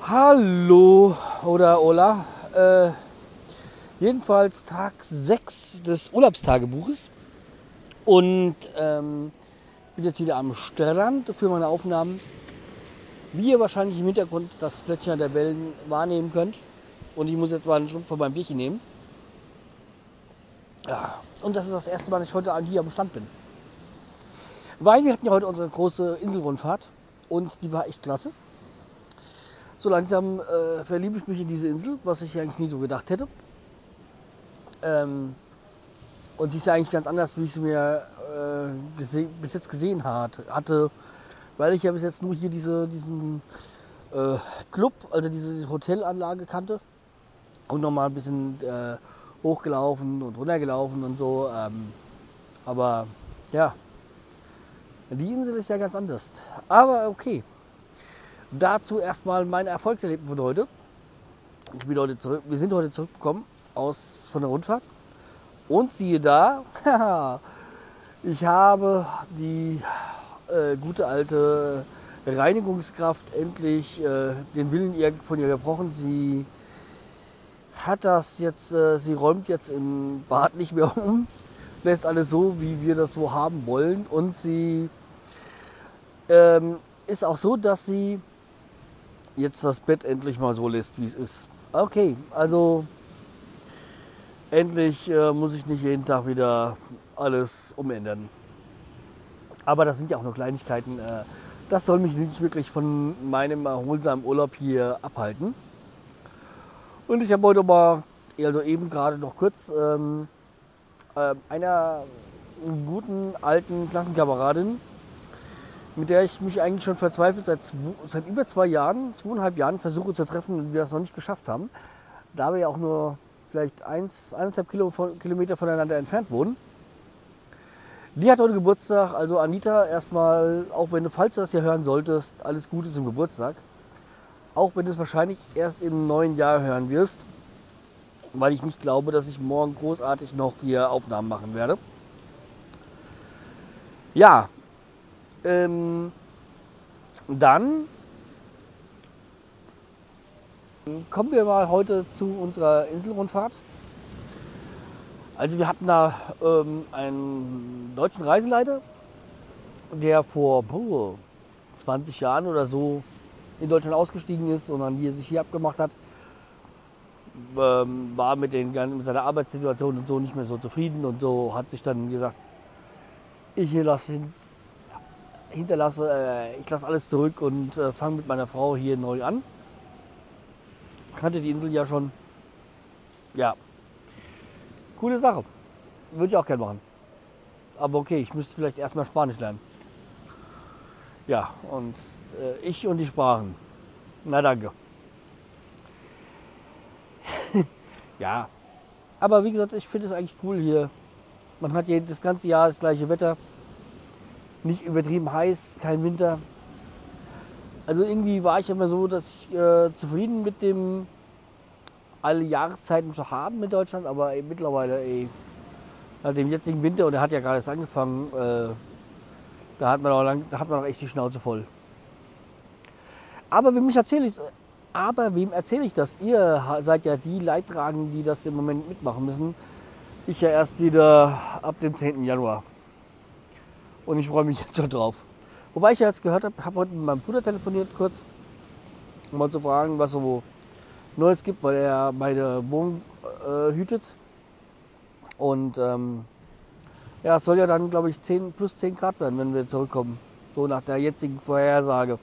Hallo oder Ola. Jedenfalls Tag 6 des Urlaubstagebuches. Und bin jetzt wieder am Strand für meine Aufnahmen. Wie ihr wahrscheinlich im Hintergrund das Plätschern der Wellen wahrnehmen könnt. Und ich muss jetzt mal einen Schluck von meinem Bierchen nehmen. Ja, und das ist das erste Mal, dass ich heute hier am Strand bin. Weil wir hatten ja heute unsere große Inselrundfahrt. Und die war echt klasse. So langsam verliebe ich mich in diese Insel, was ich eigentlich nie so gedacht hätte. Und sie ist ja eigentlich ganz anders, wie ich sie mir bis jetzt gesehen hatte. Weil ich ja bis jetzt nur hier diesen Club, also diese Hotelanlage kannte. Und nochmal ein bisschen hochgelaufen und runtergelaufen und so. Aber ja, die Insel ist ja ganz anders. Aber okay. Dazu erstmal mein Erfolgserlebnis von heute. Wir sind heute zurückgekommen von der Rundfahrt. Und siehe da, ich habe die gute alte Reinigungskraft endlich den Willen von ihr gebrochen. Sie hat das jetzt, sie räumt jetzt im Bad nicht mehr um, lässt alles so, wie wir das so haben wollen. Und sie ist auch so, dass sie jetzt das Bett endlich mal so lässt, wie es ist. Okay, also endlich muss ich nicht jeden Tag wieder alles umändern. Aber das sind ja auch nur Kleinigkeiten. Das soll mich nicht wirklich von meinem erholsamen Urlaub hier abhalten. Und ich habe heute mal, also eben gerade noch kurz, einer guten alten Klassenkameradin, mit der ich mich eigentlich schon verzweifelt seit über 2 Jahren, 2,5 Jahren versuche zu treffen und wir das noch nicht geschafft haben. Da wir ja auch nur vielleicht 1,5 Kilometer voneinander entfernt wohnen. Die hat heute Geburtstag, also Anita, erstmal, auch wenn du, falls du das hier hören solltest, alles Gute zum Geburtstag. Auch wenn du es wahrscheinlich erst im neuen Jahr hören wirst, weil ich nicht glaube, dass ich morgen großartig noch hier Aufnahmen machen werde. Ja, dann kommen wir mal heute zu unserer Inselrundfahrt. Also wir hatten da einen deutschen Reiseleiter, der vor 20 Jahren oder so in Deutschland ausgestiegen ist und dann sich hier abgemacht hat. War mit seiner Arbeitssituation und so nicht mehr so zufrieden und so hat sich dann gesagt, ich lasse alles zurück und fange mit meiner Frau hier neu an. Kannte die Insel ja schon. Ja, coole Sache. Würde ich auch gerne machen. Aber okay, ich müsste vielleicht erstmal Spanisch lernen. Ja, und ich und die Sprachen. Na danke. Ja, aber wie gesagt, ich finde es eigentlich cool hier. Man hat hier das ganze Jahr das gleiche Wetter. Nicht übertrieben heiß, kein Winter. Also irgendwie war ich immer so, dass ich zufrieden mit dem alle Jahreszeiten zu haben in Deutschland, aber mittlerweile nach dem jetzigen Winter, und der hat ja gerade erst angefangen, da hat man auch echt die Schnauze voll. Aber wem erzähle ich das? Ihr seid ja die Leidtragenden, die das im Moment mitmachen müssen. Ich ja erst wieder ab dem 10. Januar. Und ich freue mich jetzt schon drauf. Wobei ich ja jetzt gehört habe heute mit meinem Bruder telefoniert kurz, um mal zu fragen, was so Neues gibt, weil er meine Wohnung hütet. Und ja, es soll ja dann, glaube ich, plus 10 Grad werden, wenn wir zurückkommen. So nach der jetzigen Vorhersage.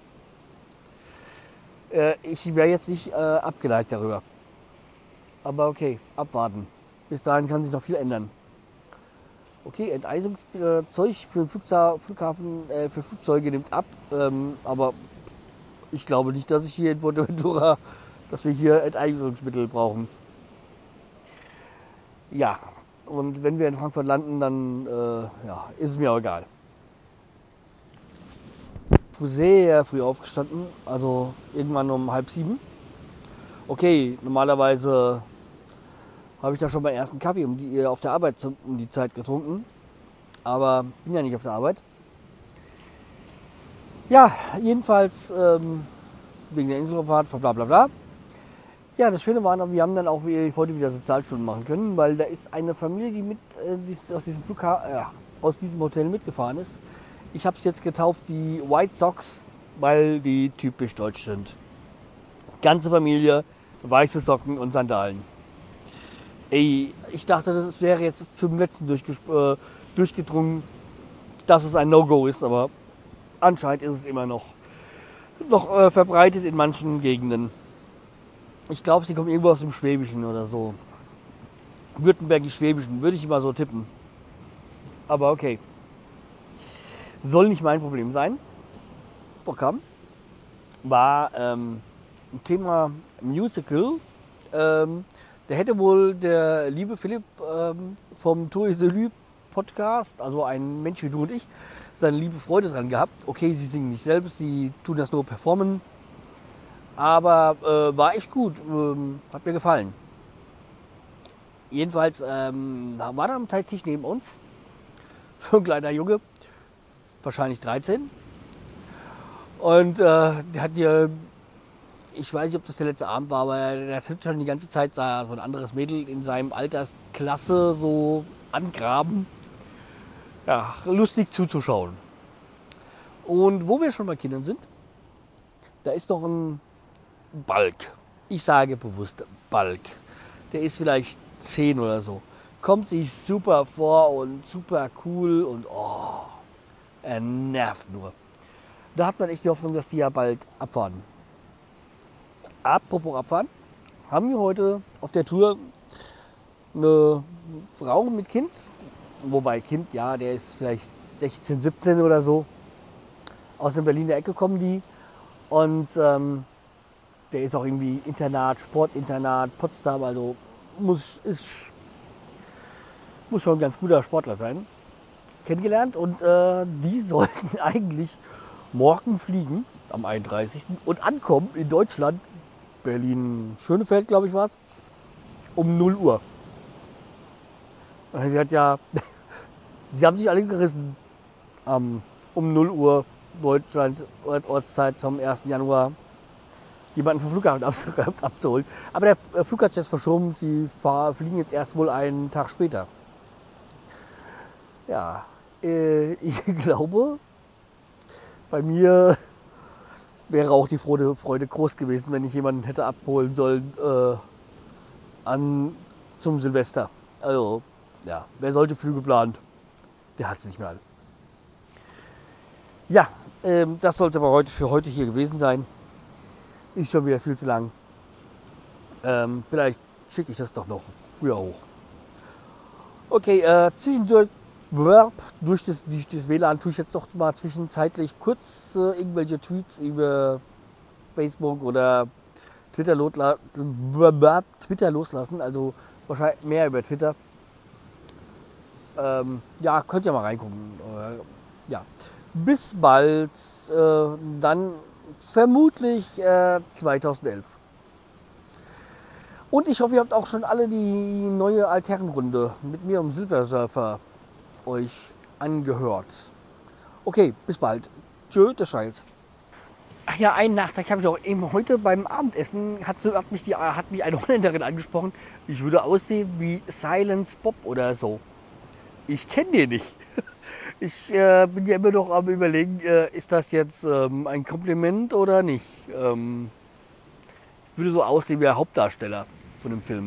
Ich wäre jetzt nicht abgeneigt darüber. Aber okay, abwarten. Bis dahin kann sich noch viel ändern. Okay, Enteisungszeug für für Flugzeuge nimmt ab. Aber ich glaube nicht, dass ich hier in Fuerteventura, dass wir hier Enteisungsmittel brauchen. Ja, und wenn wir in Frankfurt landen, dann ja, ist es mir auch egal. Sehr früh aufgestanden, also irgendwann um 6:30. Okay, normalerweise habe ich da schon meinen ersten Kaffee auf der Arbeit um die Zeit getrunken, aber bin ja nicht auf der Arbeit. Ja, jedenfalls wegen der Inselfahrt, bla bla bla. Ja, das Schöne war, wir haben dann auch heute wieder Sozialstunden machen können, weil da ist eine Familie, die aus diesem Hotel mitgefahren ist. Ich habe es jetzt getauft, die White Sox, weil die typisch deutsch sind. Ganze Familie, weiße Socken und Sandalen. Ey, ich dachte, das wäre jetzt zum letzten durchgedrungen, dass es ein No-Go ist, aber anscheinend ist es immer noch verbreitet in manchen Gegenden. Ich glaube, sie kommen irgendwo aus dem Schwäbischen oder so. Württembergisch-Schwäbischen, würde ich immer so tippen. Aber okay. Soll nicht mein Problem sein. Programm war ein Thema Musical. Da hätte wohl der liebe Philipp vom Tour Isolü Podcast, also ein Mensch wie du und ich, seine liebe Freude dran gehabt. Okay, sie singen nicht selbst, sie tun das nur performen. Aber war echt gut, hat mir gefallen. Jedenfalls war da am Tisch neben uns so ein kleiner Junge, wahrscheinlich 13. Und der hat hier, ich weiß nicht, ob das der letzte Abend war, aber der hat schon die ganze Zeit so ein anderes Mädel in seinem Altersklasse so angraben. Ja, lustig zuzuschauen. Und wo wir schon bei Kindern sind, da ist noch ein Balk. Ich sage bewusst Balk. Der ist vielleicht 10 oder so. Kommt sich super vor und super cool und er nervt nur. Da hat man echt die Hoffnung, dass die ja bald abfahren. Apropos abfahren, haben wir heute auf der Tour eine Frau mit Kind. Wobei Kind, ja, der ist vielleicht 16, 17 oder so. Aus der Berliner Ecke kommen die. Und der ist auch irgendwie Internat, Sportinternat, Potsdam, also muss schon ein ganz guter Sportler sein. Kennengelernt und die sollten eigentlich morgen fliegen, am 31. und ankommen in Deutschland, Berlin-Schönefeld, glaube ich, war es, um 0 Uhr. Und sie hat ja, sie haben sich alle gerissen, um 0 Uhr Deutschland, Ortszeit zum 1. Januar, jemanden vom Flughafen abzuholen. Aber der Flug hat sich jetzt verschoben, sie fliegen jetzt erst wohl einen Tag später. Ja, ich glaube, bei mir wäre auch die Freude groß gewesen, wenn ich jemanden hätte abholen sollen zum Silvester. Also, ja, wer solche Flüge plant, der hat es nicht mehr alle. Ja, das sollte aber für heute hier gewesen sein. Ist schon wieder viel zu lang. Vielleicht schicke ich das doch noch früher hoch. Okay, zwischendurch durch das WLAN tue ich jetzt doch mal zwischenzeitlich kurz irgendwelche Tweets über Facebook oder Twitter loslassen. Also wahrscheinlich mehr über Twitter. Ja, könnt ihr mal reingucken. Ja. Bis bald. Dann vermutlich 2011. Und ich hoffe, ihr habt auch schon alle die neue Altherrenrunde mit mir um Silversurfer euch angehört. Okay, bis bald. Tschö, der Scheiß. Ach ja, einen Nachtrag habe ich auch eben heute beim Abendessen hat mich eine Holländerin angesprochen. Ich würde aussehen wie Silence Bob oder so. Ich kenne den nicht. Ich bin ja immer noch am Überlegen, ist das jetzt ein Kompliment oder nicht? Ich würde so aussehen wie der Hauptdarsteller von dem Film.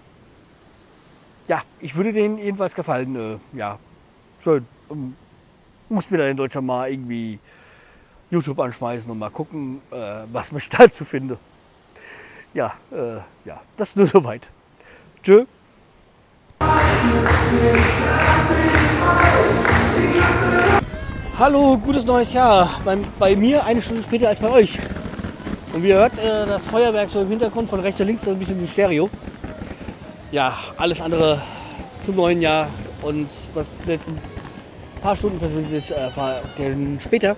Ja, ich würde denen jedenfalls gefallen. Ja, schön. Muss mir dann in Deutschland mal irgendwie YouTube anschmeißen und mal gucken, was ich dazu finde. Ja, ja, das nur soweit. Tschö. Hallo, gutes neues Jahr. Bei mir eine Stunde später als bei euch. Und wie ihr hört, das Feuerwerk so im Hintergrund von rechts und links so ein bisschen im Stereo. Ja, alles andere zum neuen Jahr und was jetzt ein paar Stunden persönlich später.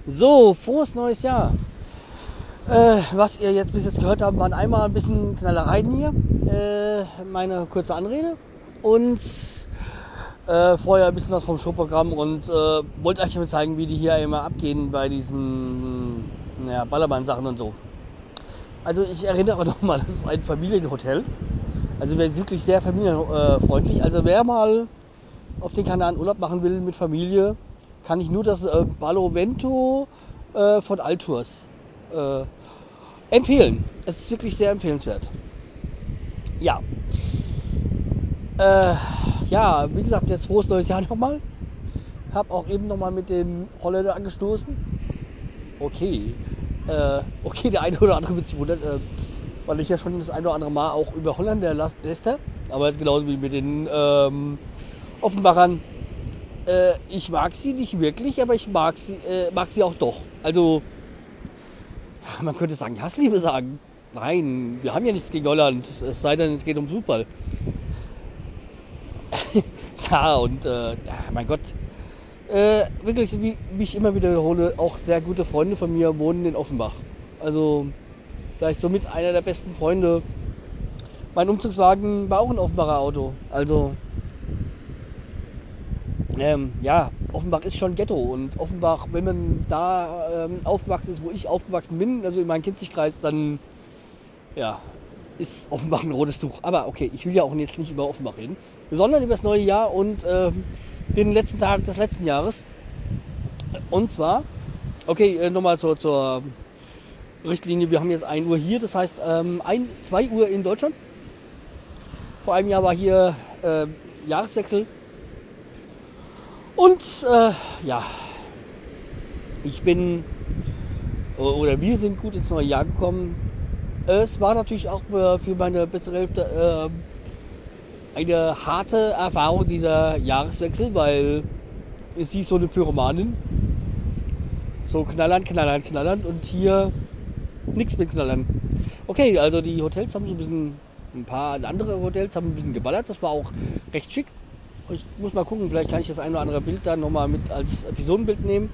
So, frohes neues Jahr. Was ihr jetzt bis jetzt gehört habt, waren einmal ein bisschen Knallereien hier, meine kurze Anrede und vorher ein bisschen was vom Showprogramm und wollte euch damit zeigen, wie die hier immer abgehen bei diesen Ballermann-Sachen und so. Also ich erinnere nochmal, das ist ein Familienhotel. Also wir sind wirklich sehr familienfreundlich. Also wer mal auf den Kanaren Urlaub machen will mit Familie, kann ich nur das Barlovento von Altours empfehlen. Es ist wirklich sehr empfehlenswert. Ja. Ja, wie gesagt, jetzt frohes neues Jahr nochmal. Hab auch eben nochmal mit dem Holländer angestoßen. Okay. Okay, der eine oder andere wird sich wundern, weil ich ja schon das eine oder andere Mal auch über Holländer läster. Aber jetzt genauso wie mit den Offenbachern. Ich mag sie nicht wirklich, aber ich mag sie auch doch. Also, ja, man könnte sagen, Hassliebe sagen. Nein, wir haben ja nichts gegen Holland. Es sei denn, es geht um Fußball. Ja, und mein Gott. Wirklich, wie ich immer wiederhole, auch sehr gute Freunde von mir wohnen in Offenbach. Also, vielleicht somit einer der besten Freunde. Mein Umzugswagen war auch ein Offenbacher Auto. Also, ja, Offenbach ist schon Ghetto. Und Offenbach, wenn man da aufgewachsen ist, wo ich aufgewachsen bin, also in meinem Kinzigkreis, dann ja, ist Offenbach ein rotes Tuch. Aber okay, ich will ja auch jetzt nicht über Offenbach reden, sondern über das neue Jahr und den letzten Tag des letzten Jahres. Und zwar, okay, nochmal zur Richtlinie. Wir haben jetzt 1 Uhr hier, das heißt 2 Uhr in Deutschland. Vor einem Jahr war hier Jahreswechsel. Und ja, wir sind gut ins neue Jahr gekommen. Es war natürlich auch für meine bessere Hälfte eine harte Erfahrung, dieser Jahreswechsel, weil sie ist so eine Pyromanin. So knallern und hier nichts mit knallern. Okay, also die Hotels haben so ein bisschen, ein paar andere Hotels haben ein bisschen geballert, das war auch recht schick. Ich muss mal gucken, vielleicht kann ich das ein oder andere Bild dann nochmal mit als Episodenbild nehmen.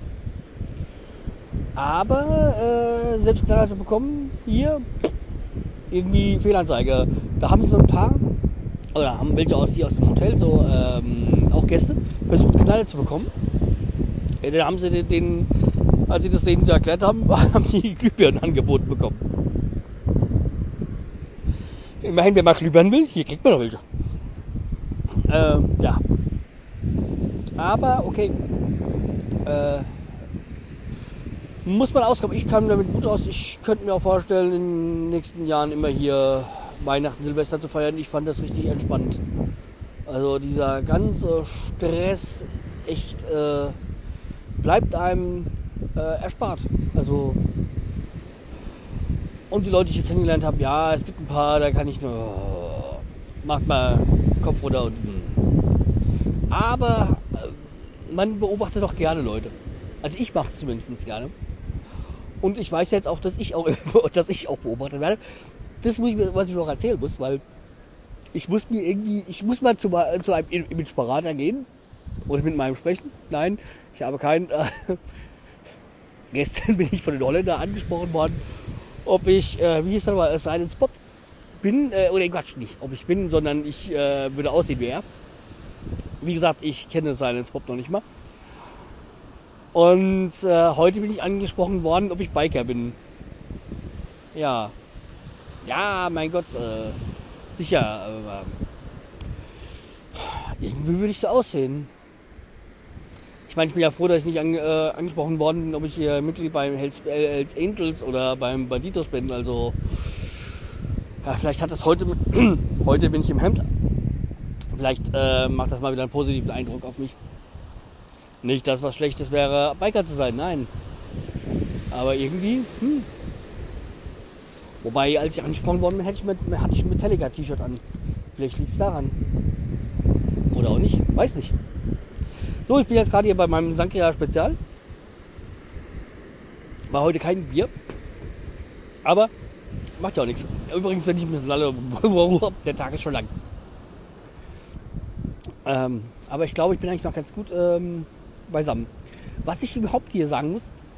Aber selbst Knaller zu bekommen, hier irgendwie Fehlanzeige. Da haben so ein paar, oder haben welche aus dem Hotel, so auch Gäste, versucht Knaller zu bekommen. Dann haben sie als sie das denen so erklärt haben, haben die Glühbirnen angeboten bekommen. Immerhin, wer mal Glühbirnen will, hier kriegt man noch welche. Ja. Aber okay. Muss man auskommen. Ich kam damit gut aus. Ich könnte mir auch vorstellen, in den nächsten Jahren immer hier Weihnachten, Silvester zu feiern. Ich fand das richtig entspannt. Also dieser ganze Stress echt bleibt einem erspart. Also und die Leute, die ich hier kennengelernt habe, ja, es gibt ein paar, da kann ich nur macht mal Kopf runter und aber man beobachtet doch gerne Leute. Also ich mache es zumindest gerne. Und ich weiß jetzt auch, dass ich auch beobachtet werde. Das muss ich mir, was ich noch erzählen muss, weil ich muss mal zu einem Imageberater gehen oder mit meinem sprechen. Nein, ich habe keinen. Gestern bin ich von den Holländern angesprochen worden, ob ich, wie hieß das mal, Silent Spot bin, oder Quatsch, nicht ob ich bin, sondern ich würde aussehen wie er. Wie gesagt, ich kenne Silent Spot noch nicht mal. Und heute bin ich angesprochen worden, ob ich Biker bin. Ja. Ja, mein Gott, sicher. Irgendwie würde ich so aussehen. Ich meine, ich bin ja froh, dass ich nicht angesprochen worden bin, ob ich hier Mitglied beim Hells Angels oder beim Banditos bin. Also, ja, vielleicht hat das heute bin ich im Hemd. Vielleicht macht das mal wieder einen positiven Eindruck auf mich. Nicht, dass was Schlechtes wäre, Biker zu sein, nein. Aber irgendwie, Wobei, als ich angesprochen worden bin, hatte ich ein Metallica-T-Shirt an. Vielleicht liegt es daran. Oder auch nicht, weiß nicht. So, ich bin jetzt gerade hier bei meinem Sankria Spezial. War heute kein Bier. Aber macht ja auch nichts. Übrigens, wenn ich mir lalle, der Tag ist schon lang. Aber ich glaube, ich bin eigentlich noch ganz gut beisammen. Was ich überhaupt hier sagen muss,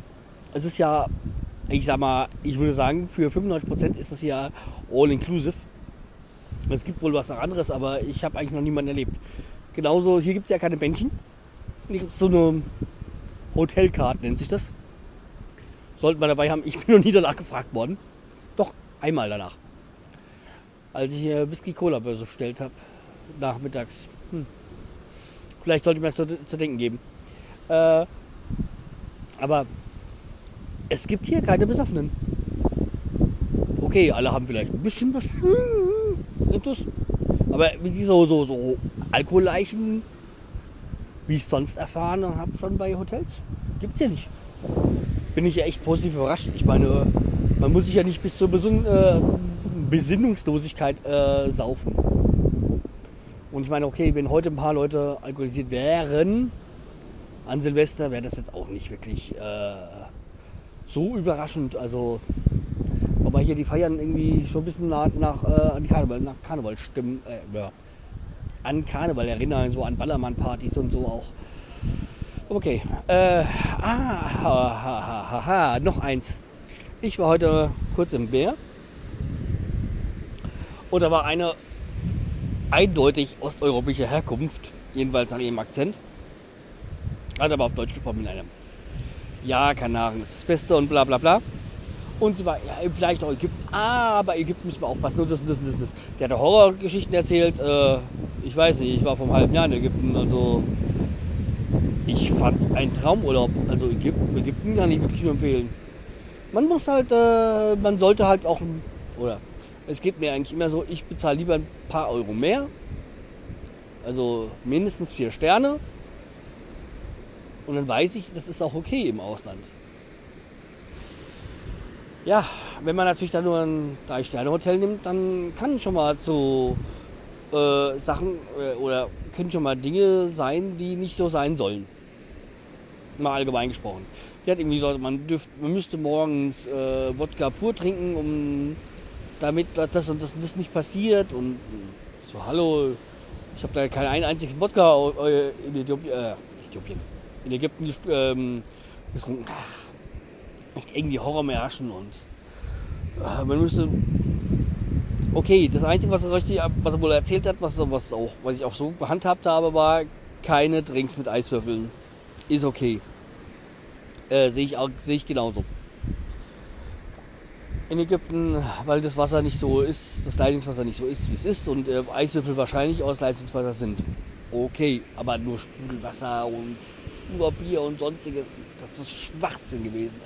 es ist ja, ich sag mal, ich würde sagen, für 95% ist es ja all inclusive. Es gibt wohl was anderes, aber ich habe eigentlich noch niemanden erlebt. Genauso, hier gibt es ja keine Bändchen. Hier gibt es so eine Hotelcard, nennt sich das. Sollten wir dabei haben, ich bin noch nie danach gefragt worden. Doch, einmal danach. Als ich Whisky Cola bestellt habe, nachmittags. Vielleicht sollte ich mir das zu denken geben. Aber es gibt hier keine Besoffenen. Okay, alle haben vielleicht ein bisschen was. Aber wie so Alkoholleichen, wie ich es sonst erfahren habe, schon bei Hotels, gibt es ja nicht. Bin ich ja echt positiv überrascht. Ich meine, man muss sich ja nicht bis zur Besinnungslosigkeit saufen. Und ich meine, okay, wenn heute ein paar Leute alkoholisiert wären, an Silvester wäre das jetzt auch nicht wirklich so überraschend. Also, aber hier die feiern irgendwie so ein bisschen an Karneval stimmen, an Karneval erinnern, so an Ballermann-Partys und so auch. Okay, noch eins. Ich war heute kurz im Bär und da war eine eindeutig osteuropäische Herkunft, jedenfalls nach ihrem Akzent. Hat aber auf Deutsch gesprochen mit einem. Ja, Kanaren ist das Beste und bla bla bla. Und sie war, ja, vielleicht auch Ägypten, aber Ägypten müssen wir aufpassen. Und das. Der hat Horrorgeschichten erzählt. Ich weiß nicht, ich war vor einem halben Jahr in Ägypten. Also ich fand es ein Traumurlaub. Also Ägypten kann ich wirklich nur empfehlen. Man muss halt, man sollte halt auch, oder es geht mir eigentlich immer so, ich bezahle lieber ein paar Euro mehr. Also mindestens 4 Sterne. Und dann weiß ich, das ist auch okay im Ausland. Ja, wenn man natürlich dann nur ein 3-Sterne-Hotel nimmt, dann kann schon mal zu Sachen oder können schon mal Dinge sein, die nicht so sein sollen. Mal allgemein gesprochen. Die hat irgendwie gesagt, man müsste morgens Wodka pur trinken, damit das und das nicht passiert. Und so, hallo, ich habe da keinen einzigen Wodka in Ägypten getrunken. Nicht irgendwie Horrormärchen und man müsste. Okay, das Einzige, was er wohl erzählt hat, was ich auch so gehandhabt habe, war keine Drinks mit Eiswürfeln. Ist okay. Sehe ich genauso. In Ägypten, weil das Wasser nicht so ist, das Leitungswasser nicht so ist, wie es ist und Eiswürfel wahrscheinlich aus Leitungswasser sind. Okay, aber nur Sprudelwasser und nur Bier und sonstiges, das ist Schwachsinn gewesen.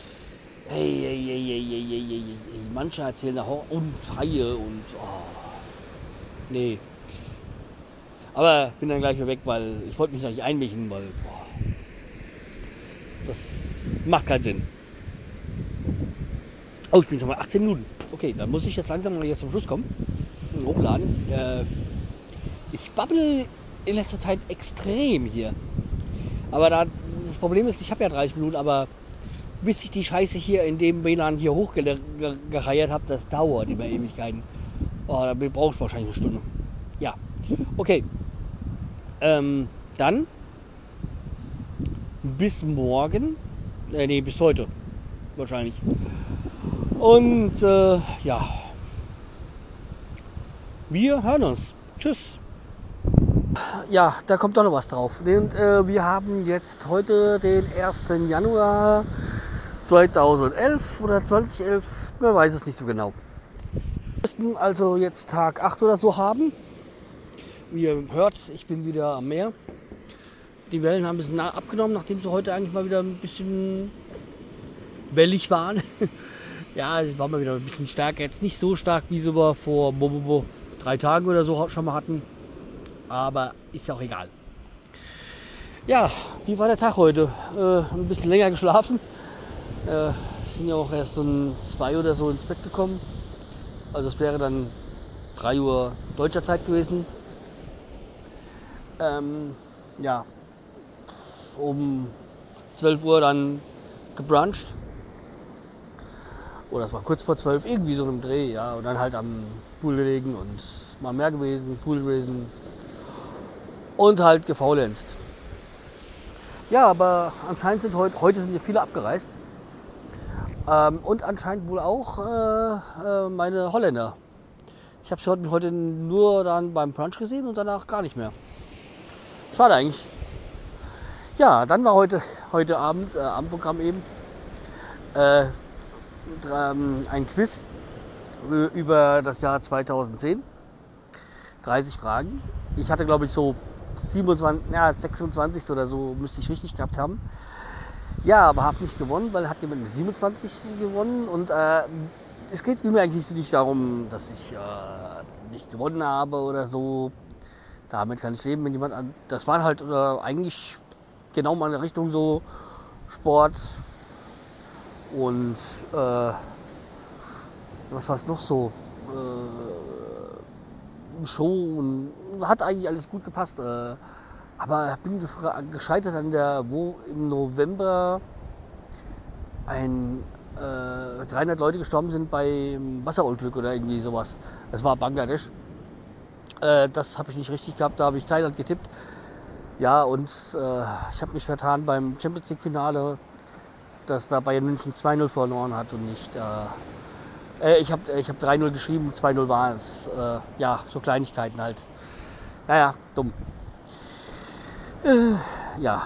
Manche erzählen nachher und Haie und nee. Aber bin dann gleich wieder weg, weil ich wollte mich noch nicht einmischen, weil das macht keinen Sinn. Oh, ich bin schon mal 18 Minuten. Okay, dann muss ich jetzt langsam mal jetzt zum Schluss kommen. Hochladen. Ich babbel in letzter Zeit extrem hier. Aber das Problem ist, ich habe ja 30 Minuten, aber bis ich die Scheiße hier in dem WLAN hier hochgereiert habe, das dauert immer Ewigkeiten. Oh, da brauche ich wahrscheinlich eine Stunde. Ja, okay. Dann bis morgen. Bis heute. Wahrscheinlich. Und ja. Wir hören uns. Tschüss. Ja, da kommt doch noch was drauf. Und, wir haben jetzt heute den 1. Januar 2011 oder 2011, man weiß es nicht so genau. Wir müssten also jetzt Tag 8 oder so haben. Wie ihr hört, ich bin wieder am Meer. Die Wellen haben ein bisschen abgenommen, nachdem sie heute eigentlich mal wieder ein bisschen wellig waren. Ja, es war mal wieder ein bisschen stärker. Jetzt nicht so stark, wie sie wir vor 3 Tagen oder so schon mal hatten. Aber ist ja auch egal. Ja, wie war der Tag heute? Ein bisschen länger geschlafen. Sind ja auch erst um 2 oder so ins Bett gekommen. Also es wäre dann 3 Uhr deutscher Zeit gewesen. Ja, um 12 Uhr dann gebruncht. Oder es war kurz vor 12, irgendwie so einem Dreh, ja. Und dann halt am Pool gelegen und mal mehr gewesen, Pool gewesen. Und halt gefaulenzt. Ja, aber anscheinend sind heute sind hier viele abgereist. Und anscheinend wohl auch meine Holländer. Ich habe sie heute nur dann beim Brunch gesehen und danach gar nicht mehr. Schade eigentlich. Ja, dann war heute Abend am Programm eben äh, ein Quiz über das Jahr 2010. 30 Fragen. Ich hatte, glaube ich, so 27, 26 oder so müsste ich richtig gehabt haben. Ja, aber habe nicht gewonnen, weil hat jemand mit 27 gewonnen. Und es geht mir eigentlich nicht darum, dass ich nicht gewonnen habe oder so. Damit kann ich leben, wenn jemand an. Das waren halt eigentlich genau meine Richtung so Sport und was war es noch so? Show und hat eigentlich alles gut gepasst. Aber bin gescheitert an wo im November 300 Leute gestorben sind beim Wasserunglück oder irgendwie sowas. Das war Bangladesch. Das habe ich nicht richtig gehabt, da habe ich Thailand getippt. Ja, und ich habe mich vertan beim Champions League Finale, dass da Bayern München 2:0 verloren hat und nicht. Ich habe 3:0 geschrieben, 2:0 war es. Ja, so Kleinigkeiten halt. Naja, dumm. Ja,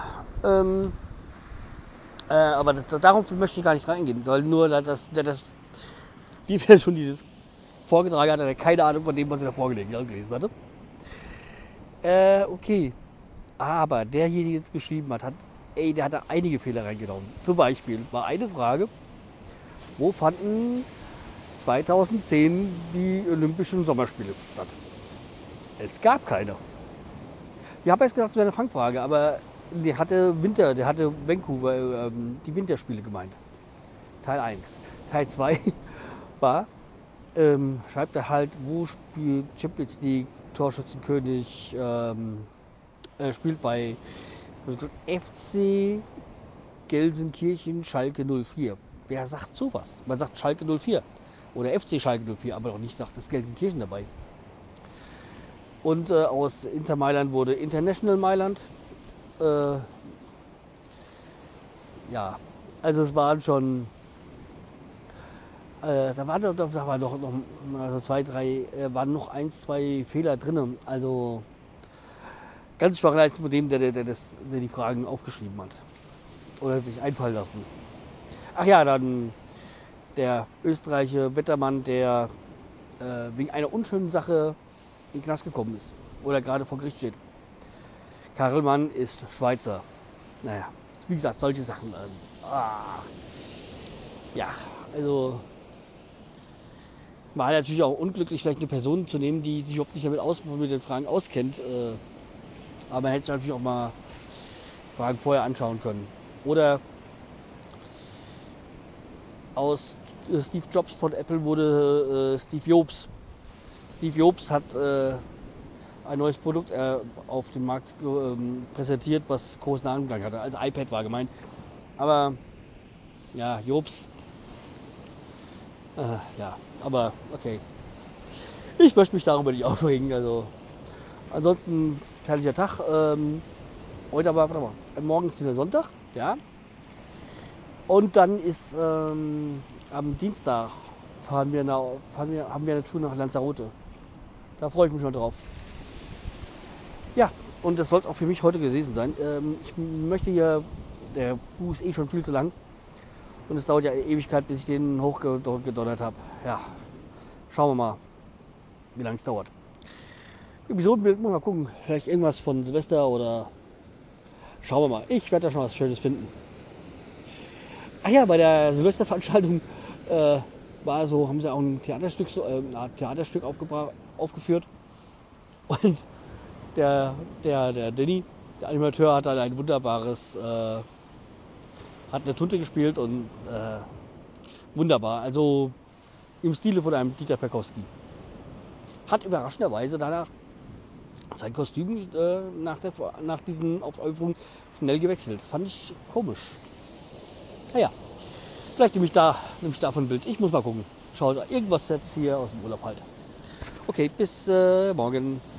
aber darauf möchte ich gar nicht reingehen, weil nur die Person, die das vorgetragen hat, hatte keine Ahnung von dem, was sie da gelesen hatte. Okay, aber derjenige, der es geschrieben hat, der hat da einige Fehler reingenommen. Zum Beispiel war eine Frage, wo fanden 2010 die Olympischen Sommerspiele statt? Es gab keine. Ich habe erst gedacht, es wäre eine Fangfrage, aber der hatte Vancouver, die Winterspiele gemeint. Teil 1. Teil 2 war, schreibt er halt, wo spielt Champions League, Torschützenkönig, spielt bei FC Gelsenkirchen Schalke 04. Wer sagt sowas? Man sagt Schalke 04 oder FC Schalke 04, aber doch nicht sagt das Gelsenkirchen dabei. Und aus Inter Mailand wurde International Mailand. Ja, also es waren schon, da waren noch also waren noch 1, 2 Fehler drin. Also ganz schwach Leistung von dem, der die Fragen aufgeschrieben hat oder sich einfallen lassen. Ach ja, dann der österreichische Wettermann, der wegen einer unschönen Sache in den Knast gekommen ist oder gerade vor Gericht steht. Karel Mann ist Schweizer. Naja, wie gesagt, solche Sachen. Ja, also war natürlich auch unglücklich, vielleicht eine Person zu nehmen, die sich überhaupt nicht mit den Fragen auskennt. Aber man hätte sich natürlich auch mal Fragen vorher anschauen können. Oder aus Steve Jobs von Apple wurde Steve Jobs. Steve Jobs hat ein neues Produkt auf dem Markt präsentiert, was großen Anklang hatte. Also iPad war gemeint. Aber ja, Jobs. Ja, aber okay. Ich möchte mich darüber nicht aufregen. Also ansonsten herrlicher Tag. Heute aber, warte mal, morgen ist wieder Sonntag, ja. Und dann ist am Dienstag haben wir eine Tour nach Lanzarote. Da freue ich mich schon drauf. Ja, und das soll es auch für mich heute gewesen sein. Ich möchte hier, der Buch ist eh schon viel zu lang. Und es dauert ja Ewigkeit, bis ich den hochgedonnert habe. Ja, schauen wir mal, wie lange es dauert. Episodenbild, mal gucken. Vielleicht irgendwas von Silvester oder schauen wir mal. Ich werde da schon was Schönes finden. Ach ja, bei der Silvesterveranstaltung haben sie auch ein Theaterstück aufgeführt. Und der Danny, der Animateur, hat dann ein wunderbares, hat eine Tunte gespielt und wunderbar. Also im Stile von einem Dieter Perkowski. Hat überraschenderweise danach sein Kostüm nach diesen Aufäuferungen schnell gewechselt. Fand ich komisch. Naja, vielleicht nehme ich davon ein Bild. Ich muss mal gucken. Schaut irgendwas jetzt hier aus dem Urlaub halt. Okay, bis morgen.